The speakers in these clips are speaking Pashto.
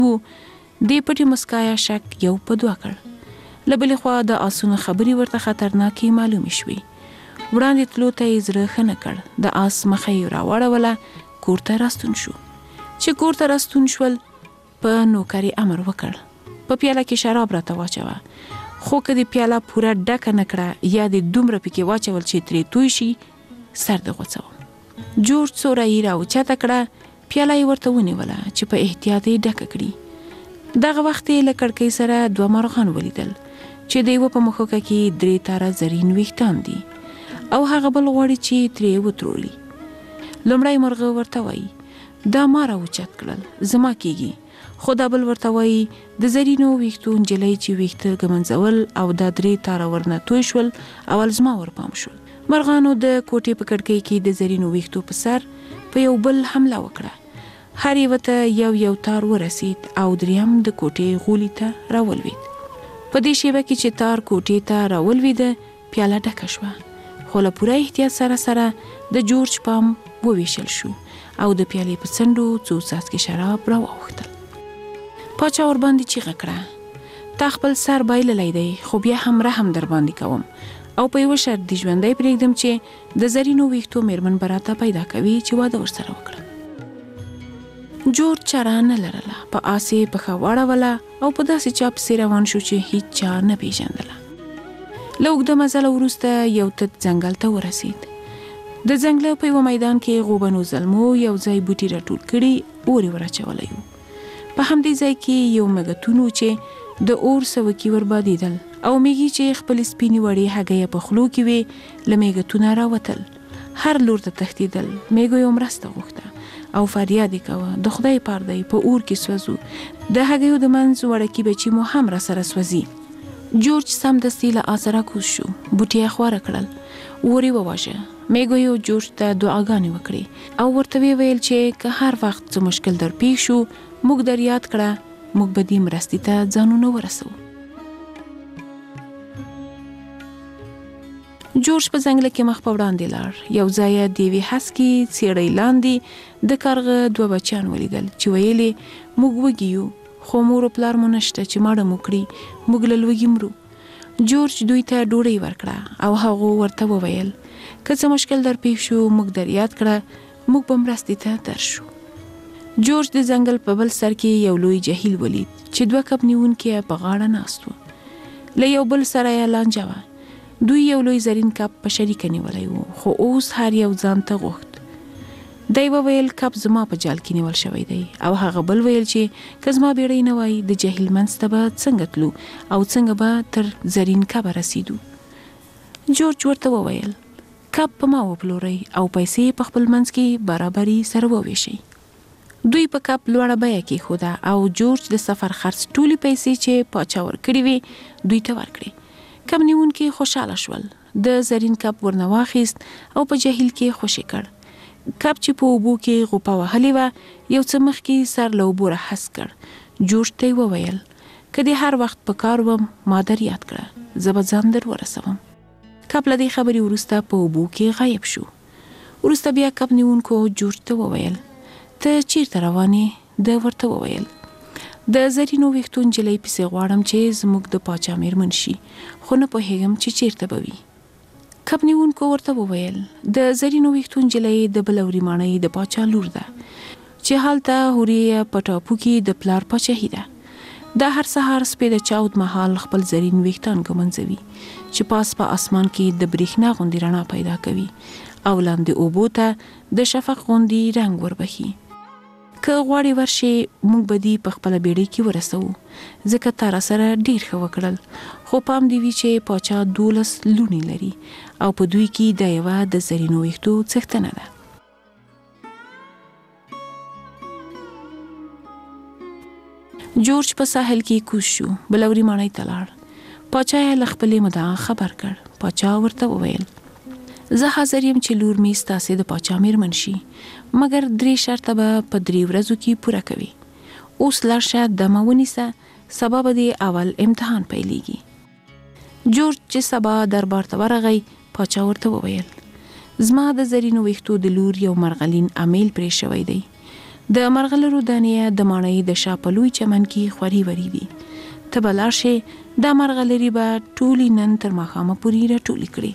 دې پټې مسکا شک یو په دوه کړ. له بلې خوا د آسونو خبرې ورته خطرناکې معلومې شوې. وړاندې تلو ته یې زړه ښه نه کړ. د آس مخه یې راواړوله، کور ته راستون شو. چې کور ته راستون شول، په نوکر یې امر وکړ په پیاله کې شراب راته واچوه، خو که دې پیاله پوره ډکه نه کړه یا دې دومره پکې واچول چې ترې توی شي، سر دې غوڅوم. جورج څو رایې راوچته کړه، پیاله یې ورته ونیوله چې په احتیاط یې ډکه کړي. دغه وخت یې له کړکۍ سره 2 مرغان ولیدل چې د یوه په مښوکه کې 3 تاره زرین ویښتان دي او هغه بل غواړي چې ترې وترولي. لومړی مرغه ورته وایي دا ما راوچت کړل، زما کېږي. خو دا بل ورته وایي د زرینو ویښتو نجلۍ چې ویښته ږمنځول او دا 3 تاره ورنه توی شول، اول زما ورپام شول. مرغانو د کوټې په کړکۍ کې د زرینو ویښتو په سر په یو بل حمله وکړه. هر یو ته یو تار ورسید او دریم د کوټې غولي ته راولوید. په دې شیبه کې چې تار کوټې ته راولویده، پیاله ډکه شوه. خو له پوره احتیاط سره د جورج پام وویشل شو او د پیالې په څنډو څو څاڅکي شراب راواوښتل. پاچا ورباندې چیغه کړه تا خپل سر بایللی دی، خو بیا هم رحم در باندې کوم او په یوه شرط دې ژوندی پرېږدم چې د زرینو ویښتو میرمن به راته پیدا کوي چې واده ورسره وکړم. جورج چاره نه لرله، په آس یې پښه واړوله او په داسې چا پسې روان شو چې هیڅ چا نه پیژندله. له اوږده مزله وروسته یو تت ځنګل ته ورسید. د ځنګله په یوه میدان کې غوبنو زلمو یو ځای بوټي راټول کړي، اور یې ور اچولی و. په همدې ځای کې یو مګتون و چې د اور سوکي وربادېدل او میږي چې خپل سپینې وړې هګۍ په خولو کې وې له میږتونه راوتل. هر لور ته تښتېدل. میږو یې مرسته غوښته او فریاد یې کوه د خدای پاره دی په اور کې سوځو، د هګیو د منځ وړکي بچي مو هم را سره سوځي. جورج سمدستي له آسه راکوز شو، بوټي یې خواره کړل، اور یې وواژه. میږو یې جورج ته دعاګانې وکړې او ورته ویل چې که هر وخت څه مشکل در پیښ شو، موږ در یاد کړه، موږ به دې مرستې ته ځانونه ورسو. جورج په ځنګله کې مخ په وړاندې لاړ. یو ځای د یوې هسکې څېړۍ لاندې د کارغه 2 بچیان ولیدل چې ویلې موږ وږي یو، خو مور و پلار مو نشته چې ماړه مو کړي، موږ له لوږې مرو. جورج دوی ته ډوډۍ ورکړه او هغو ورته وویل که څه مشکل در پیښ شو، موږ در یاد کړه، موږ به مرستې ته درشو. جورج د ځنګل په بل سر کې یو لوی جهیل ولید چې 2 کب نیونکي په غاړه ناست و. له یو بل سره یې لانجه وه. دوی یو لوی زرین کب په شریکه نیولی و، خو اوس هر یو ځان ته غوښت. دی وویل کب زما په جال کې نیول شوی دی او هغه بل ویل چې که زما بیړۍ نه وای د جهیل منځ ته به څنګه تلو او څنګه به تر زرین کبه رسیدو. جورج ورته وویل کب په ما وپلورئ او پیسې په خپل منځ کې برابري سره وویشئ. دوی په کب لوړه بیه کې خوده او جورج د سفر خرڅ ټولې پیسې چې پاچا ورکړې وې دوی ته ورکړې. کب نیونکي خوشحاله شول. د زرین کب ورنه واخیست او په جهیل کې خوشې کړ. کب چې په اوبو کې غوپه وهلې وه یو څه مخکې سر له اوبو راحس کړ. جورج ته یې وویل که دې هر وخت په کار وم ما در یاد کړه، زه به ځان در ورسوم. کب له دې خبرې وروسته په اوبو کې غایب شو. وروسته بیا کب نیونکو جورج ته وویل ته چیرته روانې؟ ده ورته وویل د زرینو ویښتو نجلۍ پسې غواړم چې زموږ د پاچا میرمن شي، خو نه پوهېږم چې چیرته به وي. کب نیونکو ورته وویل د زرینو ویښتو نجلۍ د بلوري ماڼۍ د پاچا لور ده چې هلته هورې په ټاپو کې د پلار پاچاهي ده. دا هر سهار سپې د چاود مهال خپل زرین ویښتان ږمنځوي چې پاس په اسمان کې د برېښنا غوندې رڼا پیدا کوي او لاندې اوبو ته د شفق غوندې رنګ وربخي. که غواړې ورشي موږ به دې په خپله بیړۍ کې ورسوو، ځکه تا را سره ډېر ښه وکړل، خو پام دې وي چې پاچا 12 لوڼې لري او په دوی کې دا یوه د زرینو ویښتو څښتنه ده. جورج په ساحل کې کوز شو، بلوري ماڼۍ ته لاړ. پاچا یې له خپلې مدعا خبر کړ. پاچا ورته وویل زه حاضر یم چې لور مې ستاسې د پاچا میرمن شي، مګر 3 شرطه به په 3 ورځو کې پوره کوي. اوس لاړ شه دمه ونیسه، سبا به دې اول امتحان پیلیږي. جورج چې سبا دربار ته ورغی پاچا ورته وویل زما د زرینو ویښتو د لور یو مرغلین امیل پرې شوی دی، د مرغلرو دانې د ماڼۍ د شا په لوی چمن کې خوري وري دي. ته به لاړ شې، دا مرغلرې به ټولې نن تر ماښامه پورې راټولې کړې.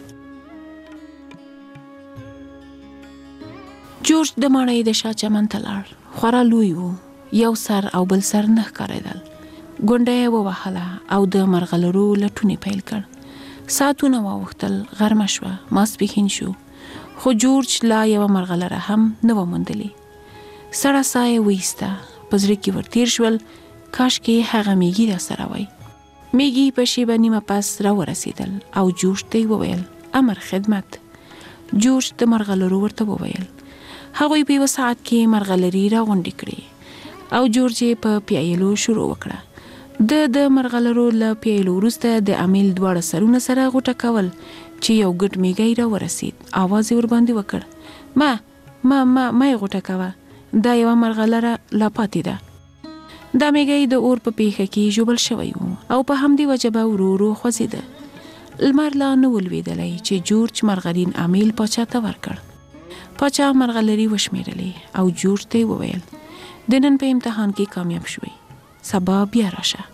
جورج د ماڼۍ د شا چمن ته لاړ. خورا لوی و، یو سر او بل سر نه ښکارېدل. ګونډه یې ووهله او د مرغلرو لټونې پیل کړ. ساعتونه واوښتل، غرمه شوه، ماسپښین شو، خو جورج لا یوه مرغلره هم نه وه موندلې. سړه ساه یې وایسته، په زړه کې ورتېر شول کاشکې هغه میږي راسره وای. میږي په شیبه نیمه پس راورسېدل او جورج ته یې وویل امر خدمت. جورج د مرغلرو ورته وویل. هغوی په یوه ساعت کې مرغلرې راغونډې کړې او جورج یې په پیایلو شروع وکړه. د مرغلرو له پیایلو وروسته د امیل دواړه سرونه سره غوټه کول چې یو ګډ میږی راورسېد. آواز یې ورباندې وکړ، ما یې غوټه کوه، دا یوه مرغلره لا پاتې ده. دا میږی د اور په پیښه کې ژوبل شوی و او په همدې وجه به ورو ورو خوځېده. لمر لا نه و لوېدلی چې جورج مرغلین امیل پاچا ته ورکړ. پاچا مرغلرې وشمېرلې او جورج ته یې وویل د نن په امتحان کې کامیاب شوی، سبا بیا راشه.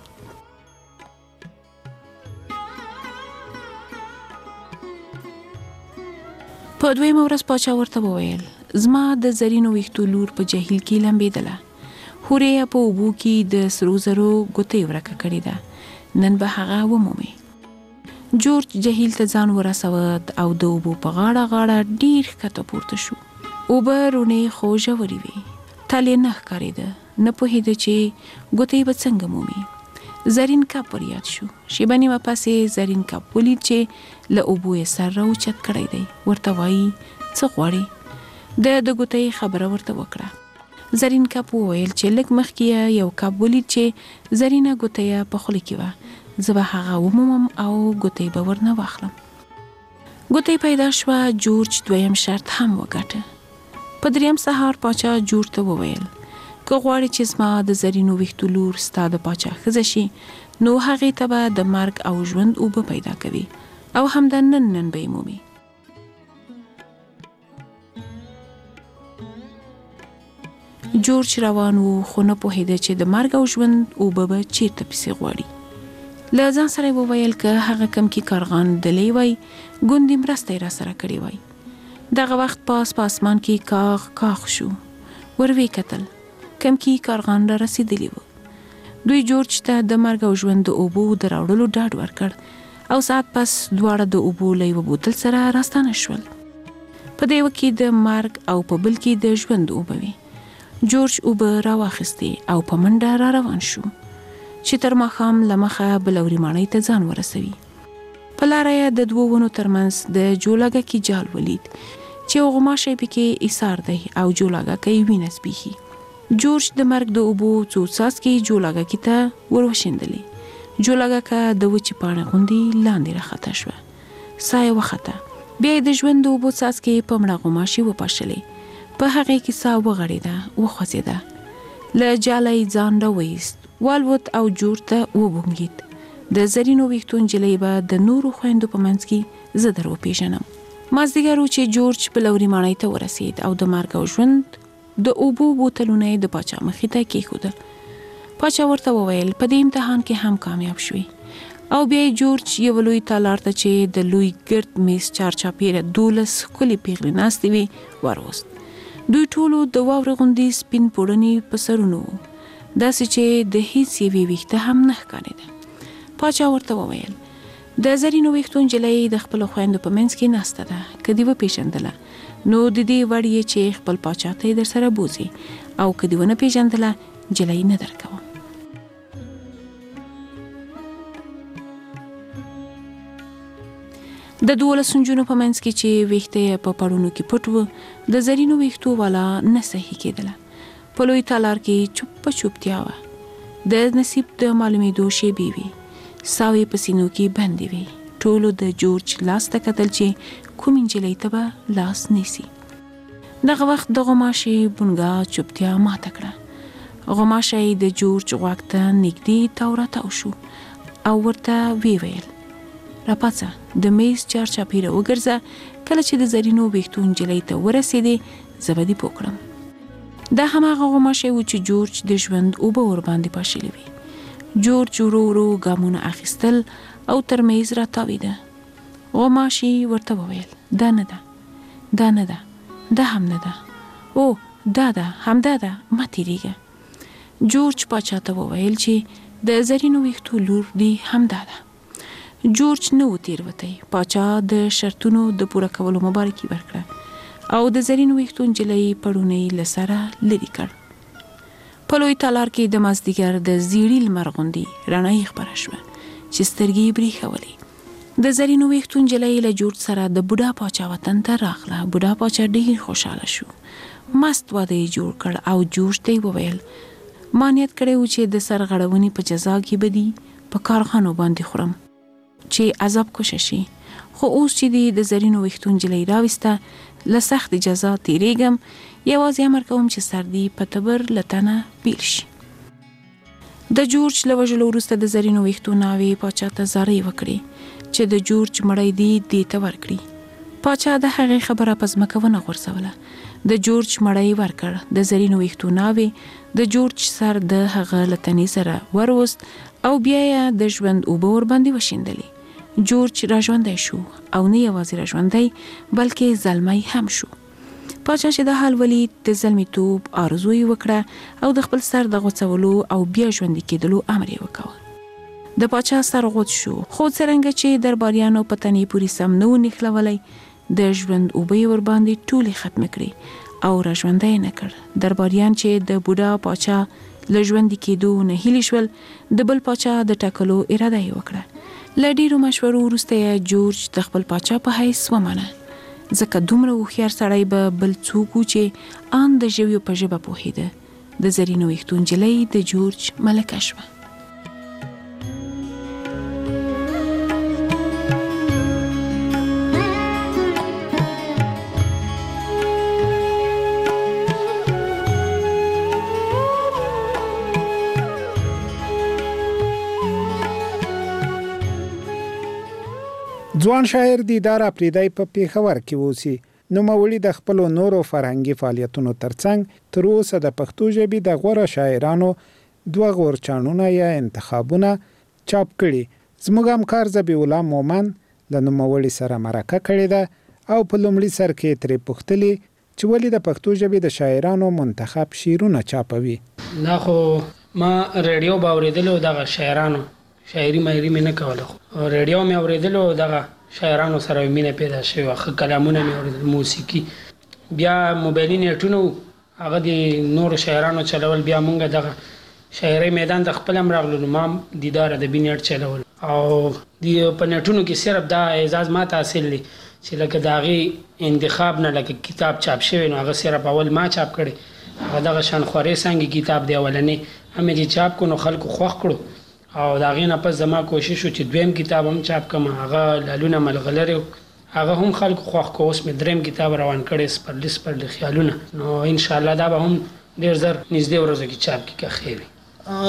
په دویمه ورځ پاچا ورته وویل زما د زرینو ویښتو لور په جهیل کې لمبېدله. هورې یې په اوبو کې د سرو زرو ګوتې ورکه کړې ده، نن به هغه ومومي. جورج جهیل ته ځان ورسود او د اوبو په غاړه ډیر ښکته پورته شو. اوبه رونې خو ژورې وې، تل یې نه ښکارېده، نه پوهېده چې ګوتې به څنګه مومي. زرین کب ور یاد شو. شیبه نیمه پسې زرین کب ولید چې له اوبو یې سر راوچت کړی دی. ورته وایي څه غواړې؟ د ګوتې خبره ورته وکړه. زرین کب وویل چې لږ مخکې یو کب ولید چې زرینه ګوتې په خوله کې وه، زه به هغه ومومم او ګوتې به ورنه واخلم. ګوتې پیدا شوه. جورج دویم شرط هم وګټه. په دریم سهار پاچا جورج ته وویل که غواړې چې زما د زرینو ویښتو لور ستا د پاچا ښځه شي، نو هغې ته به د مرګ او ژوند اوبه پیدا کوي او همدا نن به یې مومي. جورج روان و خو نه پوهېده چې د مرګ او ژوند اوبه به چیرته پسې غواړي. له ځان سره یې وویل که هغه کمکي کارغان دلی وای، ګوندې مرسته یې راسره کړې وای. دغه وخت پاس په اسمان کې کاغ شو. ور ویې کتل، کمکي کارغان را رسېدلي وو. دوی جورج ته د مرګ او ژوند د اوبو د راوړلو ډاډ ورکړ او ساعت پس دواړه د اوبو له یوه بوتل سره راستانه شول. په د یوه کې د مرګ او په بل کې د ژوند اوبه وې. جورج اوبه راواخیستې او په منډه را روان شو چې تر ماښام له مخه بلوري ماڼۍ ته ځان ورسوي. په لاره یې د دوو ونو ترمنځ د جولاګکي جال ولید چې یو غوماشی پکې ایسار دی او جولاګکی وینه سپیښي. جورج د مرګ د اوبو څو څاڅکي جولاګکي ته وروشیندلې. جولاګکه د وچې پاڼې غوندې لاندې راخطا شوه. ساه یې وخته. بیا یې د ژوند د اوبو څاڅکي په مړه غوماشي وپاشلې. په هغې کې ساه وغړېده، وخوځېده. له جاله یې ځان راوایست، والوت او جورج ته وبونګېد. د زرینو ویښتو نجلۍ به د نورو خویندو په منځ کې زه در وپېژنم. مازدیګر و چې جورج بلوري ماڼۍ ته ورسېد او د مرګ او ژوند د اوبو بوتلونه یې د پاچا مخې ته کېښودل. پاچا ورته وویل په دې امتحان کې هم کامیاب شوي. او بیا یې جورج یوه لوی تالار ته چې د لوی ګرد میز چارچاپېره 12 ښکلې پیغلې ناستې وې وروست. دوی ټولو د واورې غوندې سپین پوړني په سرونو وو، داسې چې د هیڅ یوې ویښته هم نه ښکارېده. پاچا ورته وویل د زرینو ویښتو نجلۍ د خپلو خویندو په منځ کې ناسته ده، که دې وپېژندله نو د دې وړ یې چې خپل پاچا ته یې در سره بوځي، او که دې ونه پېژندله نجلۍ نه درکوم. د 12 نجونو په منځ کې چې ویښته په پړونو کې پټ و، د زرینو ویښتو والا نه صحیح کېدله. په لوی تالار کې چوپه چوپتیا وه. د نصیب د معلومېدو شیبې وې. ساوې په سینو کې بندې وې. ټولو د جورج لاس ته کتل چې کومې نجلۍ ته به لاس نیسي. دغه وخت د غوماشې بونګا چوپتیا ماته کړه. غوماشی د جورج غوږ ته نږدې تاو راتاو شو او ورته ویې ویل راپاڅه، د میز چارچاپېره وګرځه، کله چې د زرینو ویښتو نجلۍ ته ورسېدې زه به دې پوه کړم. دا هماغه غوماشی و چې جورج د ژوند اوبه ورباندې پاشلې وي. جورج ورو ورو ګامونه اخیستل او تر میز راتاویده. غوماشي ورته وویل دا نه ده، دا نه ده، دا هم نه ده، او دا ده، همدا ده، ما تیریږه. جورج باچا ته وویل چې د زرینو ویښتو لور دی همدا ده. جورج نه و تیروتی. باچا د شرطونو د پوره کولو مبارکي ورکړه او د زرینو ویښتو نجلۍ پړونی له سره لرې کړ. په لوی تالار کې د مازدیګر د زیړي لمر غوندې رڼایي خپره شوه چې سترګې یې برېښولې. د زرینو ویښتو نجلۍ له جورج سره د بوډا باچا وطن ته راغله. بوډا باچا ډېر خوشحاله شو. مست واده یې جوړ کړ او جورج ته یې وویل ما نیت کړی و چې د سرغړونې په جزا کې به دي په کارخانو باندې خورم چې عذاب کشه شي، خو اوس چې دی د زرینو ویښتو نجلۍ راوسته له سخت جزا تیریږم، یوازې امر کوم چې سردي په تبر له تنه بیل شي. د جورج له وژلو وروسته د زرینو ویښتو ناوې باچا ته زارۍ وکړې چې د جورج مړی دی دې ته ورکړي. باچا د هغې خبره په ځمکه ونه غورځوله. د جورج مړی ورکړ. د زرینو ویښتو ناوې د جورج سر د هغه له تنې سره وروست او بیا یې د ژوند اوبه ورباندې وشیندلې. جورج را ژوندی شو او نه یوازې را ژوندی بلکې زلمی هم شو. باچا چې د حال ولید د زلمیتوب آرزو یې وکړه او د خپل سر د غوڅولو او بیا ژوندي کېدلو امر یې وکړ. د باچا سر غوڅ شو، خو څرنګه چې درباریانو په تنې پورې سم نه و نښلولی، د ژوند اوبه یې ورباندې ټولې ختمې کړې او را ژوندی نه کړ. درباریان چې د بوډا باچا له ژوندي کېدو نه هیلې شول، د بل باچا د ټاکلو اراده یې وکړه. له ډېرو مشورو وروسته یې جورج د خپل باچا په حیث ومنه، ځکه دومره هوښیار سړی به بل څوک و چې ان د ژویو په ژبه پوهېده. د زرینو ویښتو نجلۍ د جورج ملکه شوه. ځوان شاعر دیدار اپریدی په پیښور کې اوسي. نوموړي د خپلو نورو فرهنګي فعالیتونو ترڅنګ تر اوسه د پښتو ژبې د غوره شاعرانو 2 غورچاڼونه یا انتخابونه چاپ کړي. زموږ همکار ذبیح الله مومن له نوموړي سره مرکه کړې ده او په لومړي سر کې ترې پوښتلي چې ولې د پښتو ژبې د شاعرانو منتخب شعرونه چاپوي. دا خو ما ریډیو باورېدلو دغه شاعرانو شاعري مې نه کوله، خو ریډیو مې اورېدلو دغه شاعرانو سره مینه پیدا شوه، ښه کلامونه مې اورېدل، موسیقي. بیا موبایلي نیټونه هغه د نورو شاعرانو چلول، بیا مونږ دغه شاعري میدان د خپل هم راغلو. ما دیدار ادبي نیټ چلول او په نیټونو کې صرف دا اعزاز ما ته حاصل دی چې لکه د هغې انتخاب نه لکه کتاب چاپ شوی نو هغه صرف اول ما چاپ کړی. هغه دغه شانخوارې څانګې کتاب دی اولنی هم چې چاپ کو نو خلکو خوښ کړو او د هغې نه پس زما کوشش و چې دویم کتاب هم چاپ کړم، هغه لالونه ملغلرې هغه هم خلکو خوښ کړو. اوس مې دریم کتاب روان کړی سپرلی خیالونه، نو انشاءالله دا به هم ډېر زر نږدې ورځو کې چاپ کړي که خیر وي.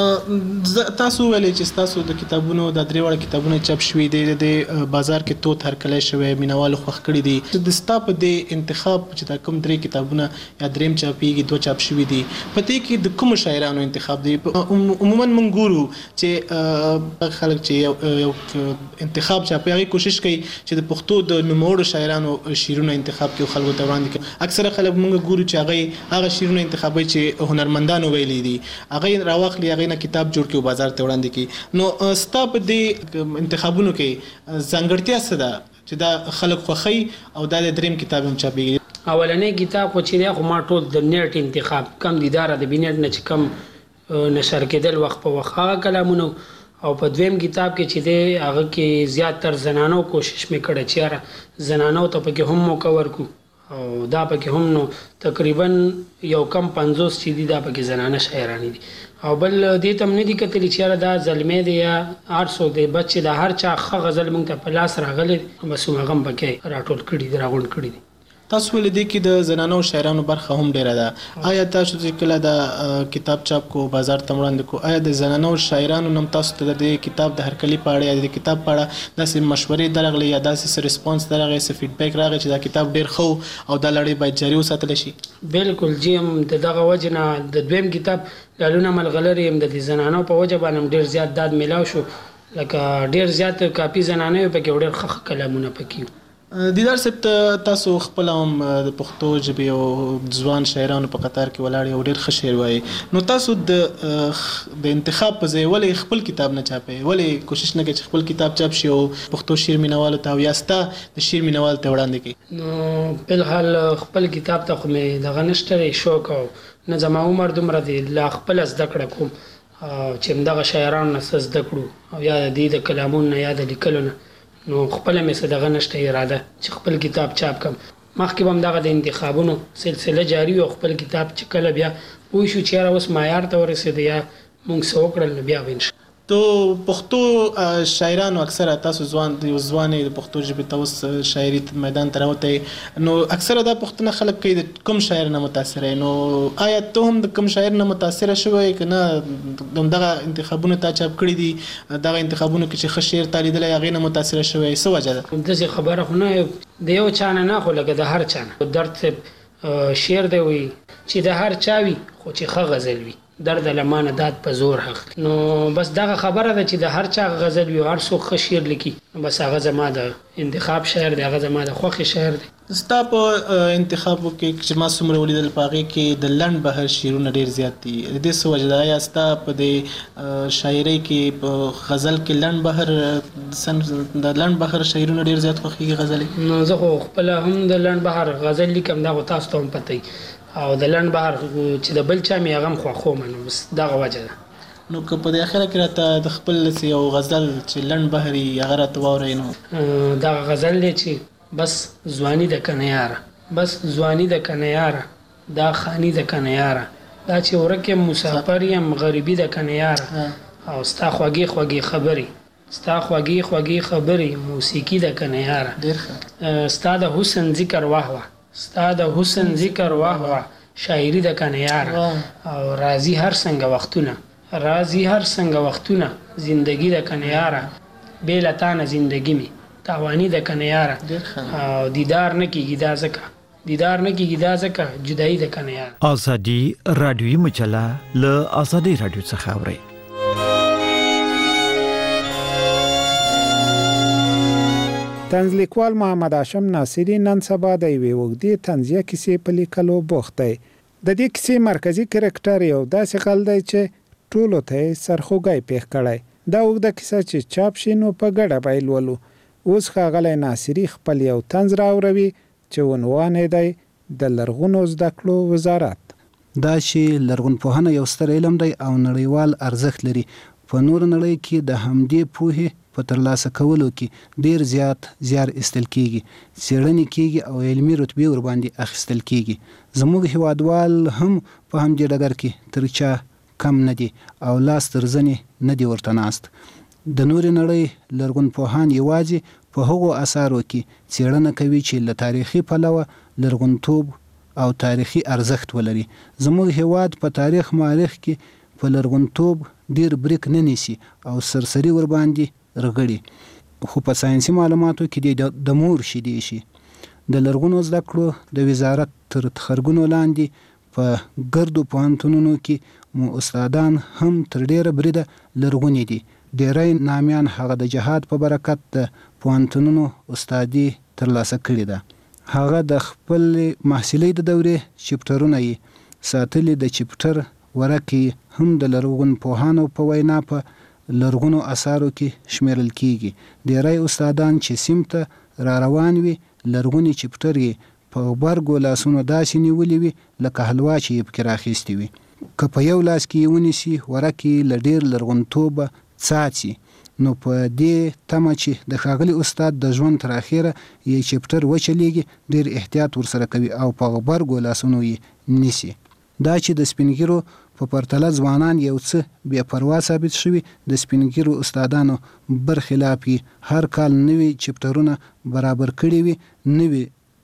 تاسو ویلې چې تاسو د کتابونو د 3 وړ کتابونه چاپ شوي دي، د بازار کې توت هرکلی شوی، مینوالو خوښ کړي دي. د ستا په د انتخاب چې دا کوم 3 کتابونه یا دریم چاپیږي 2 چاپ شوي دي، په دې کې د کوم شاعرانو انتخاب دی؟ عموما موږ ګورو چې خلک چې یو انتخاب چاپي هغې کوشش کوي چې د پښتو د نوموړو شاعرانو شعرونه انتخاب کړي او خلکو ته وړاندې کړي. اکثره خلک موږ ګورو چې هغه شعرونه انتخابوي چې هنرمندانو ویلي دي، هغې راواخلي هغې نه کتاب جوړ کړي او بازار ته وړاندې کړي. نو ستا په دې انتخابونو کې ځانګړتیا څه ده چې دا خلک خوښوي او دا د دریم کتاب هم چاپېږي؟ اولنی کتاب خو چې دی خو ما ټول د نیټ انتخاب کم دیدار ادبي نیټ نه چې کم نشر کېدل وخت په وخت هغه کلامونه، او په دویم کتاب کې چې دی هغه کې زیاتر زنانو کوشش مې کړی چې یاره زنانو ته پکې هم موقع ورکړو او دا پکې هم نو تقریبا یو کم 50 چې دي دا پکې زنانه شاعرانې دي. او بل دې ته هم نه دي کتلي چې یاره دا زلمی دی یا آرټسو دی، بس چې د هر چا ښه غزل موږ ته په لاس راغلی بس هماغه هم پکې راټول کړي دي، راغونډ کړي دي. تاسو ولې دي کې د زنانو شاعرانو برخه هم ډیره ده آیا تاسو چې کله د کتاب چاپ کو بازار ته وړاندې کو آیا د زنانو شاعرانو نم تاسو ته د کتاب د هرکلی په اړه د کتاب په اړه داسې مشورې درغلي یا داسې ریسپانس درغلي څه فیډبیک راغی چې دا کتاب ډیر خو او د لړۍ باید جاری وساتل شي؟ بالکل جی هم دغه وجنه د دویم کتاب لالونه ملغلری هم د زنانو په وجه باندې ډیر زیات داد ملاو شو لکه ډیر زیات کاپی زنانه په کې ډیر خخ کلامونه پکې دیدار صاحب تاسو خپل هم د پښتو ژبې او ځوان شاعرانو په قطار کې ولاړ یو ډیر ښه شعر وایي نو تاسو د انتخاب په ځای ولې خپل کتاب نه چاپئ ولې کوشش نه کوئ چې خپل کتاب چاپ شي او پښتو شعر مینوالو ته او یا ستا د شعر مینوال ته وړاندې کړي؟ نو بلحال خپل کتاب ته خو مې دغه نشته شوق او نه زما عمر دومره دی لا خپل زده کړه کوم چې دغه شاعرانو نه زده کړو او یا د دې د کلامونو یا د لیکلو نه نو خپل مې څه دغه نشته اراده چې خپل کتاب چاپ کم مخکې به هم دغه د انتخابونو سلسله جاری او خپل کتاب چې کله بیا پوه شو چې یاره اوس معیار ته ورسېد یا موږ څه وکړل نو بیا به تو پښتو شاعرانو اکثره تاسو ځوانې د پښتو ژبې ته اوس شاعري میدان ته راوتئ نو اکثره دا پښتنه خلک کوي د کوم شاعر نه متاثره نو آیا ته هم د کوم شاعر نه متاثره شوی که نه دغه انتخابونه تا چاپ کړي دي دغه انتخابونو کې چې ښه شعر تا لیدلی هغې نه متاثره شوی څه وجه ده؟ داسې خبره خو نه د یو چا نه خو لکه د هر چا نه درد شعر دی وي چې د هر چا وي خو چې ښه غزل وي درد لمانه داد په زور حق نو بس دغه خبره ده چې د هر چا غزل وي هر څوک ښه شعر لیکي بس هغه زما د انتخاب شعر دی هغه زما د خوښې شعر دی ستا په انتخابو کې چې ما څومره ولیدل په هغې کې د لنډ بهر شعرونه ډېر زیات دي د دې څه وجه ده آیا ستا په دې شاعرۍ کې په غزل کې لنډ بهر د لنډ بهر شعرونه ډېر زیات خوښېږي غزلې؟ نو زه خو خپله هم د لنډ بهر غزل لیکم دا خو تاسو ته هم پته او د لنډ بهر چې د بل چا مې هغه هم خوښوم نو بس دغه وجه ده نو که په دې اخره کې راته د خپل یو غزل چې لنډ بهر وي هغه راته واورئ نو دغه غزل دی چې بس ځواني د کنه یاره بس ځواني د کنه یاره دا خاني د کنه یاره دا چې ورک یم مسافر یم غریبي د کنه یاره او ستا خوږې خوږې خبرې ستا خوږې خوږې خبرې موسیقي د کنه یاره ډېر ښه ستا د حسن ذکر واه واه ستا د حسن ذکر واه واه شاعري د کنه یاره او راځي هر څنګه وختونه راځي هر څنګه وختونه زندگی د کنه یاره بې له تا نه زندگی مې تاواني د کنه یاره او دیدار نه کېږي دا ځکه جدایي د کنه یاره ازادي رادیوي مجله له ازادي رادیو څخه اورئ طنز لیکوال محمد هاشم ناصری نن سبا د یوې اوږدې طنزیه کیسې په لیکلو بوخت دی. د دې کیسې مرکزی کرکټر یو داسې خل دی چې ټولو ته سرخوږی پیښ کړی. دا اوږده کیسه چې چاپ شي نو په ګډه به لولو. اوس ښاغلی ناصری خپل یو طنز راوروي چې عنوان یې دی د لرغونو زده کړو وزارت. دا چې لرغونپوهنه یو ستر علم دی او نړیوال ارزښت لري. په نور نړۍ کې د همدې پوهې په ترلاسه کولو کې ډیر زیات زیار ایستل کیږي، څېړنې کیږي او علمي رتبې ورباندې اخیستل کیږي. زموږ هیوادوال هم په همدې ډګر کې تر چا کم نه دي او لاس تر زنې نه دي ورته ناست. د نورې نړۍ لرغونپوهان یوازې په هغو اثارو کې څېړنه کوي چې له تاریخي پلوه لرغونتوب او تاریخي ارزښت ولري. زموږ هیواد په تاریخ مورخ کې په لرغونتوب ډیر بریک نه نیسي او سرسري ورباندې رغړي. خو په ساينسي معلوماتو کې د مور شیدې شي. د لرغونو زده کړو د وزارت تر تخرګونو لاندې په ګردو پوهنتونونو کې مو استادان هم تر ډیره بریده لرغوني دي. ډیری نامیان هغه د جهاد په برکت د پوهنتونونو استادي ترلاسه کړې ده. هغه د خپل محصلۍ د دورې چپټرونه یې ساتلي. د چپټر ورکې هم د لرغونپوهانو په وینا په لرغونو اثارو کې شمیرل کیږي. ډیری استادان چې سیم ته را روان وي لرغوني چپټر یې په غبرګو لاسونو داسې نیولي وي لکه حلوا چې یې پکې راخیستې وي. که په یو لاس کې یې ونیسي ورکې له ډیر لرغونتوبه څاڅي. نو په دې تمه چې د ښاغلي استاد د ژوند تر اخره یې چپټر وچلیږي ډیر احتیاط ورسره کوي او په غبرګو لاسونو یې نیسي. دا چې د سپینګیرو په پرتله ځوانان یو څه بې پروا ثابت شوي، د سپینګیرو استادانو برخلاف هر کال نوي چپټرونه برابر کړي وي، نوي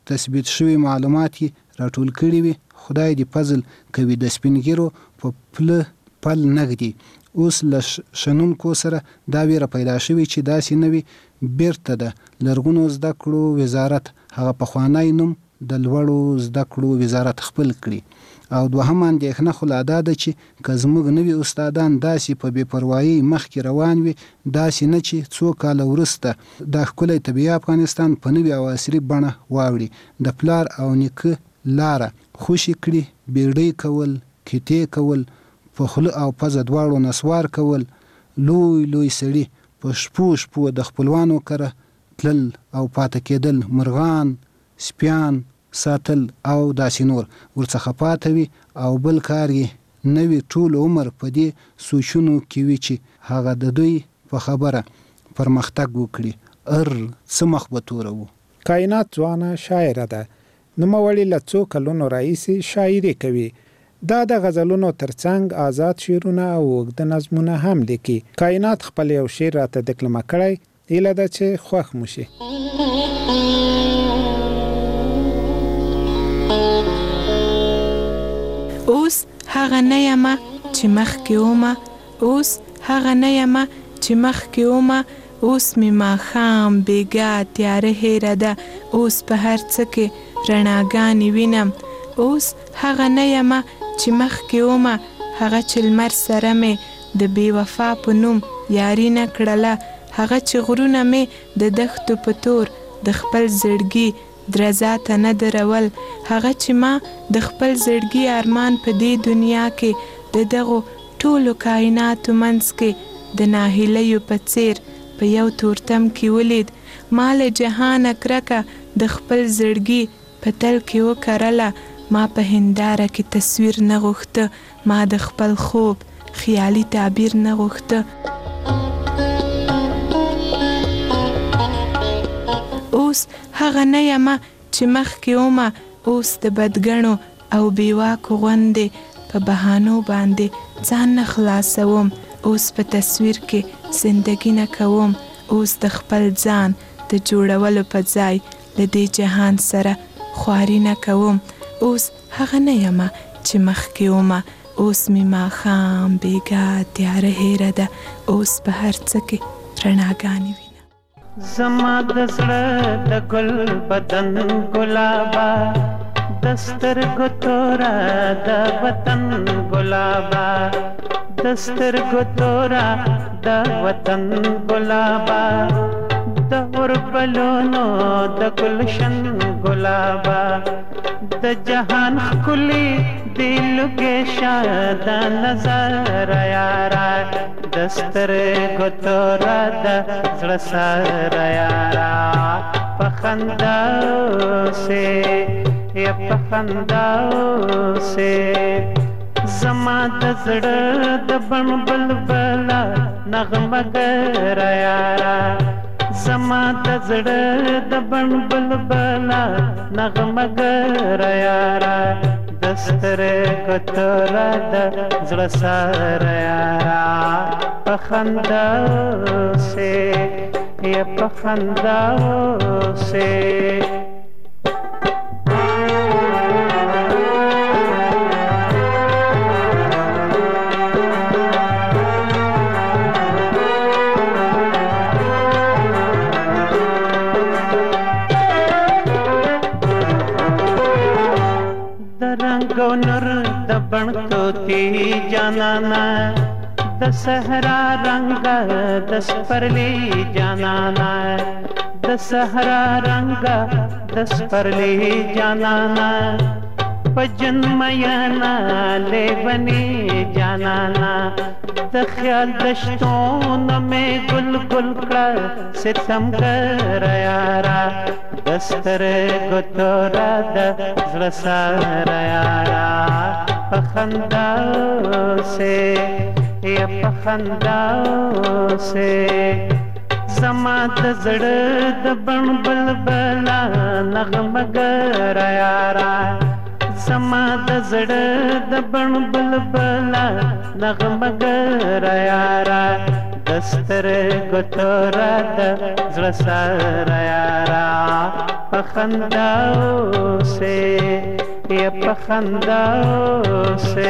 تثبیت شوي معلومات راټول کړي وي. خدای دې فضل کوي د سپینګیرو په پل نګدي. اوس له شنونکو سره دا ویره پیدا شوې چې داسې نوي بیرته د لرغونو زده کړو وزارت هغه پخوانی نوم د لوړو زده کړو وزارت خپل کړي. او دوهم اندېښنه خو لا دا ده چې که زموږ نوي استادان داسې په بې پروایي مخکې روان وي، داسې نه چې څو کاله وروسته دا ښکلی طبیعي افغانستان په نوي او عصري بڼه واوړي. د پلار او نیکه لاره خوشي کړي، بیړۍ کول، کیتې کول، په خوله او پزه دواړو نسوار کول، لوی سړي په شپو د خپلوانو کره تلل او پاتې کېدل، مرغان، سپیان ساتل او داسې نور ورڅخه پاتې وي. او بل کار یې نه وي ټول عمر په دې سوچونو کې وي چې هغه د دوی په خبره پرمختګ وکړي. څه مخ به توره وو. کائنات ځوانه شاعره ده. نوموړې له څو کلونو راهیسې شاعري کوي. دا د غزلونو ترڅنګ آزاد شعرونه او اوږده نظمونه هم لیکي. کائنات خپل یو شعر راته دکلمه کړی، هیله ده چې خوښ مو شي. اوس هغه نه یمه چې مخکې ومه، اوس هغه نه یمه چې مخکې ومه، اوس مې ماښام بیګا تیاره هیره ده، اوس په هر څه کې رڼاګانې وینم. اوس هغه نه یمه چې مخکې ومه، هغه چې لمر سره مې د بې وفا په نوم یاري نه کړله، هغه چې غرونه مې د دښتو په تور د خپل زړګي درزا ته نه درول، هغه چې ما د خپل زړګي ارمان په دې دنیا کې د دغو ټولو کائناتو منځ کې د ناهیلیو په څیر په یو تورتم کې ولید. ما له جهانه کرکه د خپل زړګي په تل کې وکرله، ما په هنداره کې تصویر نه غوښته، ما د خپل خوب خیالي تعبیر نه غوښته. اوس هغه نه یمه چې مخکې ومه، اوس د بدګنو او بیواکو غوندې په بهانو باندې ځان نه خلاصوم، اوس په تصویر کې زندگی نه کوم، اوس د خپل ځان د جوړولو په ځای له دې جهان سره خواري نه کوم. اوس هغه نه یمه چې مخکې ومه، اوس مې ماښام بیګا تیاره هیره ده، اوس په هر څه کې رڼاګانې وینم. زما د زړه د ګل بدن ګلابا، د سترګو توره د وطن ګلابا، د سترګو توره د وطن ګلابا، د اوربلونو د ګلشن ګلابا، د جهان ښکلي دی لږې شاده نظر یارا، د سترګو توره د زړه سره یارا، په خندا اوسې یا په خندا اوسې، زما د زړه د بڼ بلبله نغمه ګره یارا، زما د زړه د بڼ بلبله نغمه ګره یارا، د سترګو توره د زړه سره یارا، په خندا اوسې یا په خندا اوسې. رنگو نور د بڼ توتی جانانا، د صحرا رنگ د سپرلی جانانا، د صحرا رنگ د سپرلی جانانا، پجن میانا لیونی جانانا، د خیال دشتون میں گل گل کړه ستم کر یارا، د سترګو توره د زړه سره یارا، په خندا اوسې یا په خندا اوسې، زما د زړه د بڼ بلبله نغمه ګره یارا، زما د زړه د بڼ بلبله نغمه ګره یارا، د دستر ګتورا د زړه سره یارا پخنداو سے یا پخنداو سے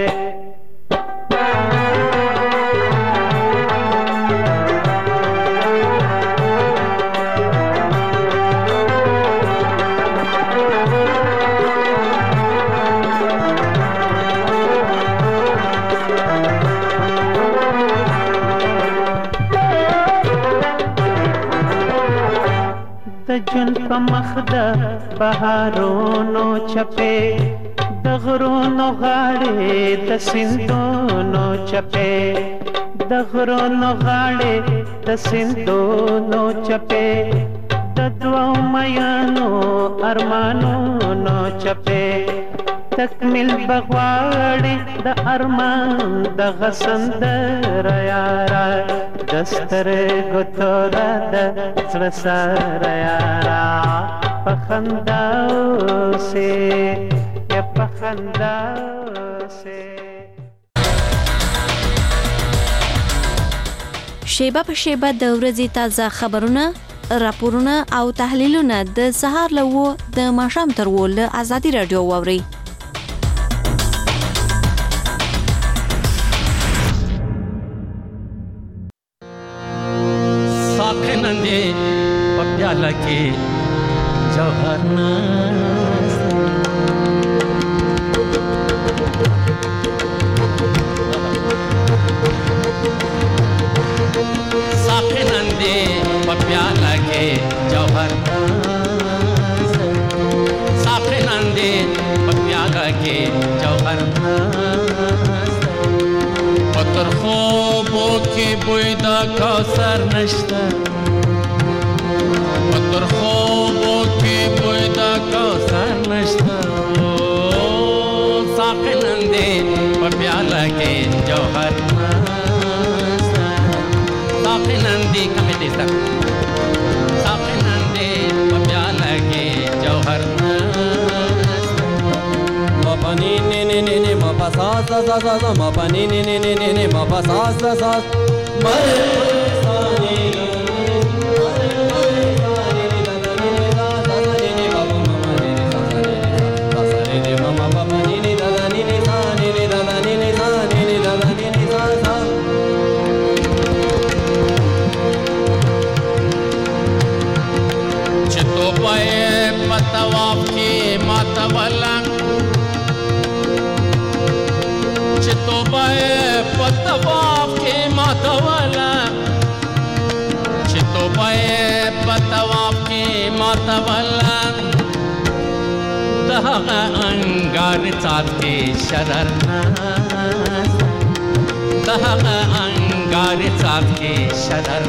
د جون په مخ د بهارونو چپې د غرونو غاړې د سیندونو چپې د غرونو غاړې د سیندونو چپې د دوو میانو ارمانونو چپې تکمیل بغواړي د ارمان د غسندر یارا دستر ګتورا د زړه سره یارا پخنداو سے یا پخنداو سے شیبه په شیبه د ورځې تازه خبرونه راپورونه او تحلیلونه د سهار له 9 د ماښام تر 10 له ازادي رادیو واوري साखनंदे पप्याला के जौहरना साखनंदे पप्याला के जौहरना साखनंदे पप्याला के जौहरना पत्थर خوبو کې بوی د کوثر نشته پتر خوبو کې بوی د کوثر نشته ساقي نندې په پیاله کې جوهر نشته ساقي نندې کمې دې ساقي نندې په پیاله کې جوهر Mapani ni ni ni ni mapa sa sa sa sa sa mapani ni ni ni ni ni mapa sa sa sa mare sa ni mare mare sa ni ni da ni ni da sa ni ni baba mama ni ni sa ni sa sa ni mama baba ni ni da ni ni sa ni ni da ni ni sa ni ni da ni ni sa sa chito pae patawaf ki matawala چتوبه پتواف کې ماتولا چتوبه پتواف کې ماتولا دغه انګار څات کې شرر دغه انګار څات کې شرر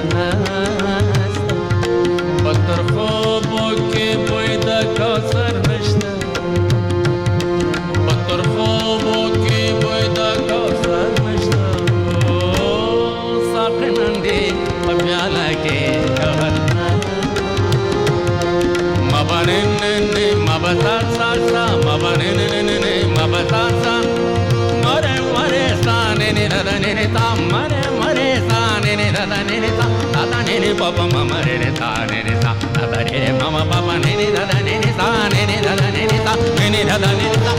پتر خوبو کې بوی د کوثر نشته پتر خوبو کې بوی د پیالا کے جوہر مبنن مبتا سا سا مبنن مبتا سا مرے مرے سانے نی ددا نی تا مرے مرے سانے نی ددا نی تا ددا نی پاپا ماما رے سانے نی تا ددا نی ماما پاپا نی ددا نی سانے نی ددا نی تا نی ددا نی تا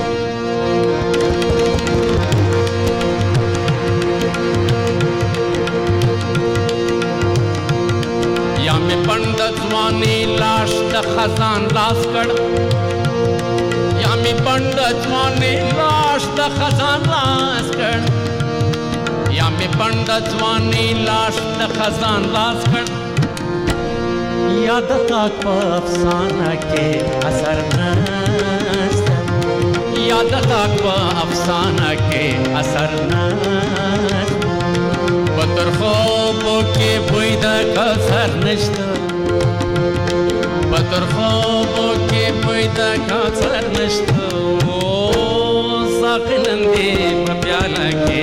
پند ځواني لاش د خزان لاس کړ یا می پند ځواني لاش د خزان لاس کړ یا می پند ځواني لاش د خزان لاس کړ یاد تاک په افسانه کې اثر نشته یاد تاک په افسانه کې اثر نشته پتر خوبو کې بوی د کوثر نشته پتر خوبو کې بوی د کوثر نشته ساقي نندې په پیاله کې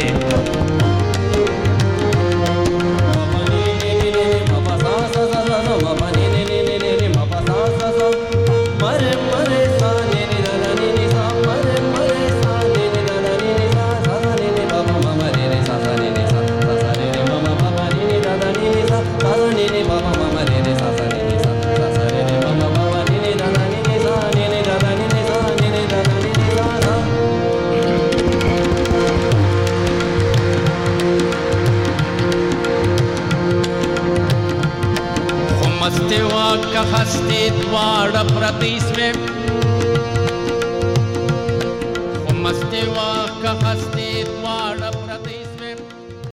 अस्ति द्वार प्रति स्वे